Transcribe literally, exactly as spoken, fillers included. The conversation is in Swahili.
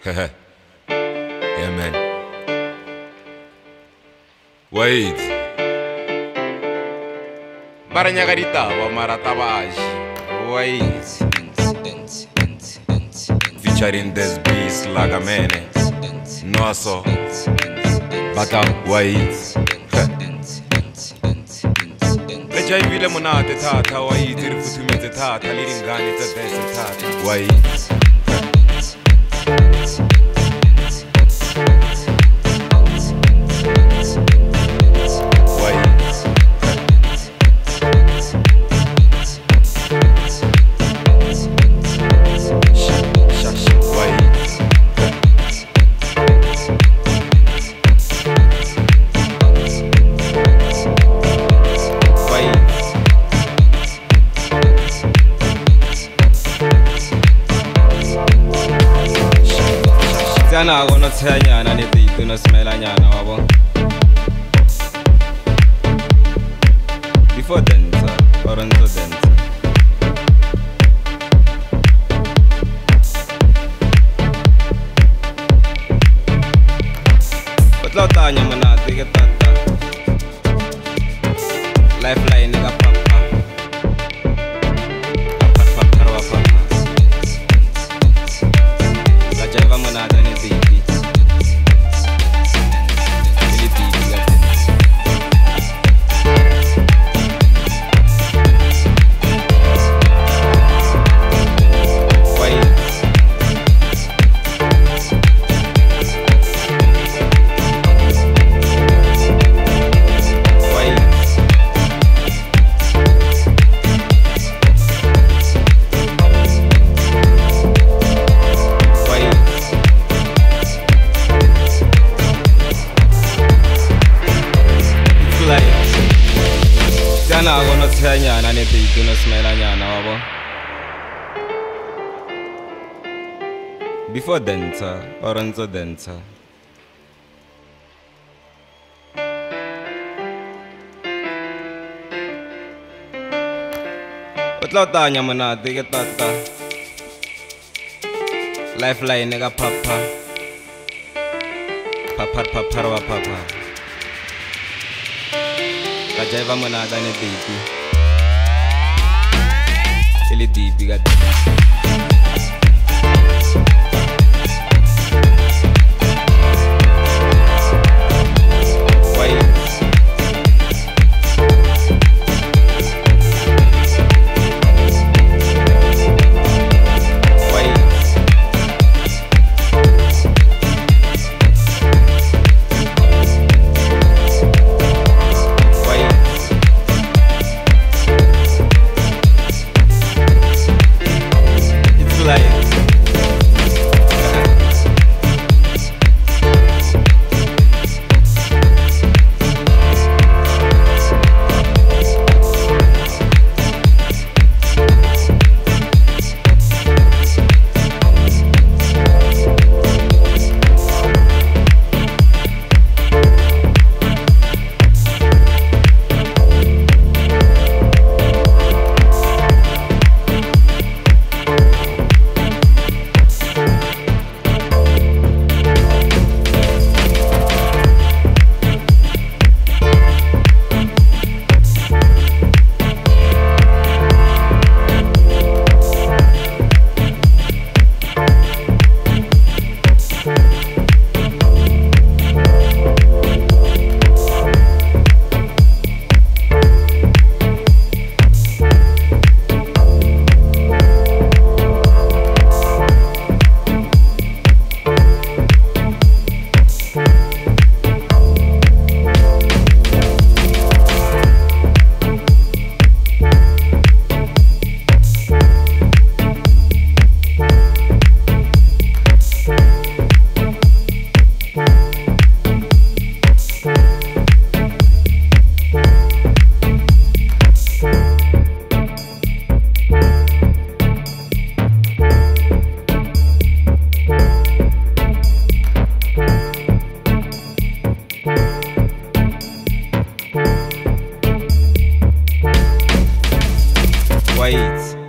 Yeah, man. Wait. Baranyagarita wa maratabaji. Wait. Featuring this beast Lagamene. Noaso. Bata. Wait. Leja vile monate tata. Wait. Irifutumete tata. Liringani tadese tata. Wait. Yana gono tsanya na ne titu no smela nyana wabo. Before dancer, oranzo dancer. Patla tanya mana tige tata. Lifeline nigga papa. Papa papa papa. La jaiva mana da ne titu. Yana gono tsanya na ne titu no smela nyana wabo. Before dancer, oranzo dancer. Patla tanya mana tige tata. Lifeline nigga papa. Papa papa wa papa. La jaiva mana da ne titu. Ele tipi gat. Wait.